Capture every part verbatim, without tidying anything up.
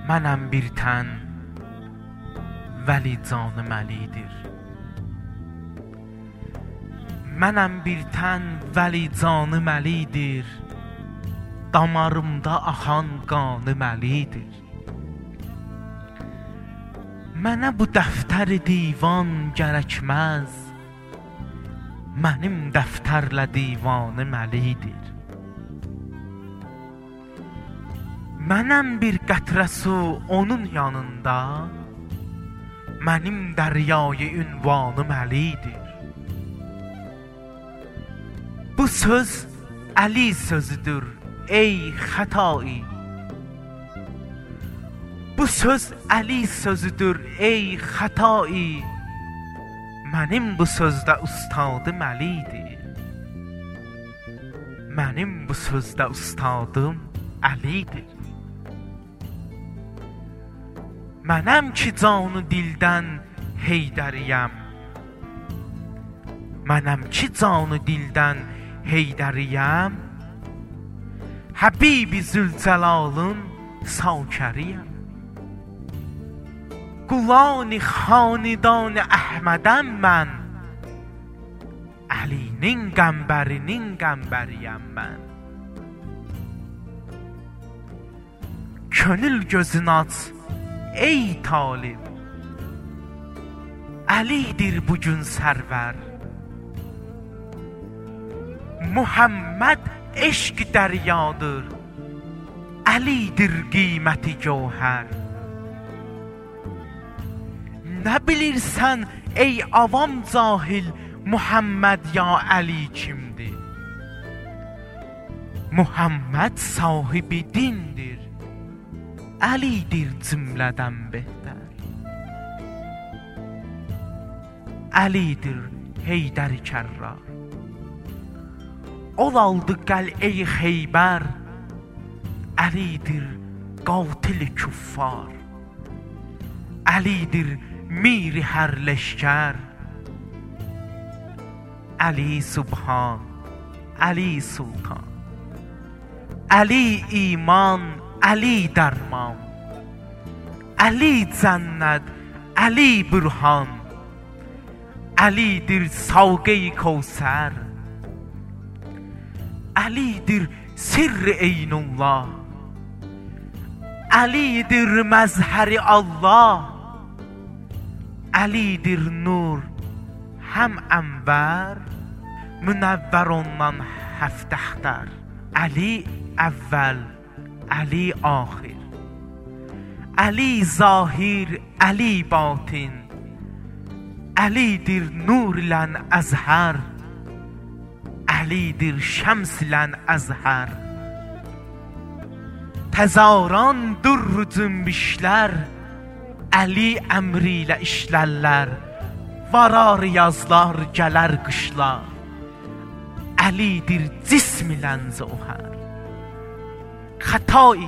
Mənəm bir tən vəli canım Əlidir. Mənəm bir tən vəli canım Əlidir. Damarımda axan qanım Əlidir. Mənə bu dəftər divan gərəkməz. Mənim dəftərlə divanım Əlidir. Mənəm bir qətrə su onun yanında. Mənim dəryayı ünvanım Əlidir. Bu söz Əli sözüdür ey xətai. Bu söz Əli sözüdür ey xətai. Mənim bu sözdə ustadım Əlidir. Mənim bu sözdə ustadım Əlidir. Mənəm ki canı dildən Heydəriyəm. Mənəm ki canı dildən Heydəriyəm. Həbibi Zülcəlalın Sakəriyəm. Qulani xanidan Əhmədəm mən. Əlinin qəmbərinin qəmbəriyəm mən. Könül gözün aç ey talib. Əlidir bugün sərvər. Muhammed eşq dəryadır. Əlidir qiyməti gövhər. Nə bilirsən ey avam cahil, Muhammed ya Əli kimdir? Muhammed sahibi dindir. Əlidir cümlədən behtər. Əlidir Heydər Kərrar. Ol aldı qəl'ə-i Xeybər. Əlidir qatil küffar. Əlidir miri hər leşkər. Əli Subhan, Əli Sultan. Əli iman, Əli dərman. Əli cənnət, Əli bürhan. Əlidir savqe-i Kəvsər. Əlidir sirr-i Eynullah. Əlidir məzhər-i Allah. Əlidir nur həm ənvər. Münəvvər ondan həftəxtər. Əli əvvəl, Əli axir. Əli zahir, Əli batin. Əlidir nur ilən əzhər. Əlidir şəms ilən əzhər. Təzaran durru cümbüşlər. Əli əmri ilə işlərlər. Varar yazlar, gələr qışlar. Əlidir cism ilən zöhər. Xətai,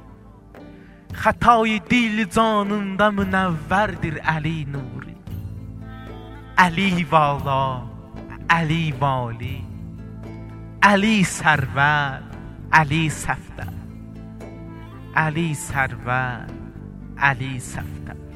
xətai dil canında münəvvərdir Əli nuri. Əli vala, Əli vali. Əli sərvər, Əli səfdər. Əli sərvər, Əli səfdər.